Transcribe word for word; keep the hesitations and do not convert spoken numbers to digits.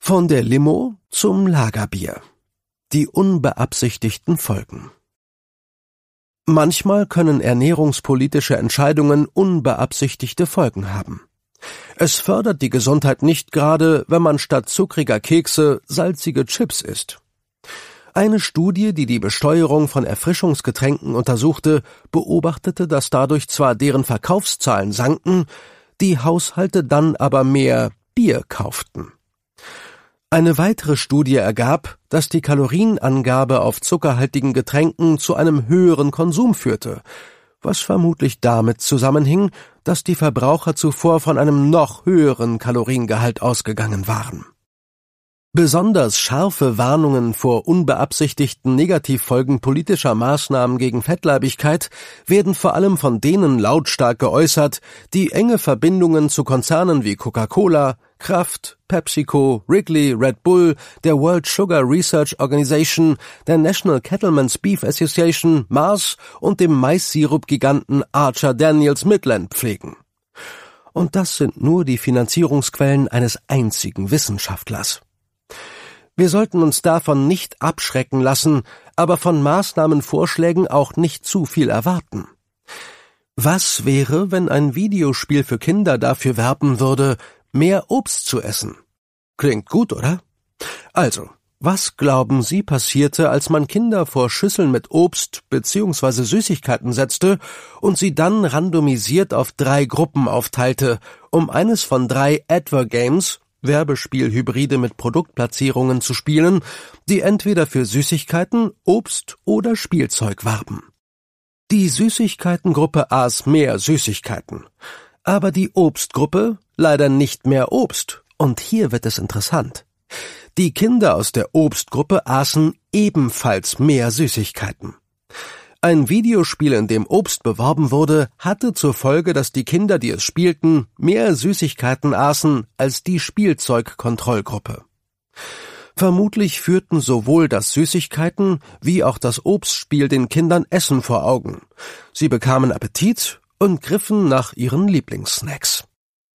Von der Limo zum Lagerbier. Die unbeabsichtigten Folgen. Manchmal können ernährungspolitische Entscheidungen unbeabsichtigte Folgen haben. Es fördert die Gesundheit nicht gerade, wenn man statt zuckriger Kekse salzige Chips isst. Eine Studie, die die Besteuerung von Erfrischungsgetränken untersuchte, beobachtete, dass dadurch zwar deren Verkaufszahlen sanken, die Haushalte dann aber mehr Bier kauften. Eine weitere Studie ergab, dass die Kalorienangabe auf zuckerhaltigen Getränken zu einem höheren Konsum führte, was vermutlich damit zusammenhing, dass die Verbraucher zuvor von einem noch höheren Kaloriengehalt ausgegangen waren. Besonders scharfe Warnungen vor unbeabsichtigten Negativfolgen politischer Maßnahmen gegen Fettleibigkeit werden vor allem von denen lautstark geäußert, die enge Verbindungen zu Konzernen wie Coca-Cola, Kraft, PepsiCo, Wrigley, Red Bull, der World Sugar Research Organization, der National Cattlemen's Beef Association, Mars und dem Mais-Sirup-Giganten Archer Daniels Midland pflegen. Und das sind nur die Finanzierungsquellen eines einzigen Wissenschaftlers. Wir sollten uns davon nicht abschrecken lassen, aber von Maßnahmenvorschlägen auch nicht zu viel erwarten. Was wäre, wenn ein Videospiel für Kinder dafür werben würde, mehr Obst zu essen? Klingt gut, oder? Also, was glauben Sie passierte, als man Kinder vor Schüsseln mit Obst bzw. Süßigkeiten setzte und sie dann randomisiert auf drei Gruppen aufteilte, um eines von drei Advergames, Werbespielhybride mit Produktplatzierungen zu spielen, die entweder für Süßigkeiten, Obst oder Spielzeug warben. Die Süßigkeitengruppe aß mehr Süßigkeiten, aber die Obstgruppe leider nicht mehr Obst. Und hier wird es interessant. Die Kinder aus der Obstgruppe aßen ebenfalls mehr Süßigkeiten. Ein Videospiel, in dem Obst beworben wurde, hatte zur Folge, dass die Kinder, die es spielten, mehr Süßigkeiten aßen als die Spielzeugkontrollgruppe. Vermutlich führten sowohl das Süßigkeiten wie auch das Obstspiel den Kindern Essen vor Augen. Sie bekamen Appetit und griffen nach ihren Lieblingssnacks.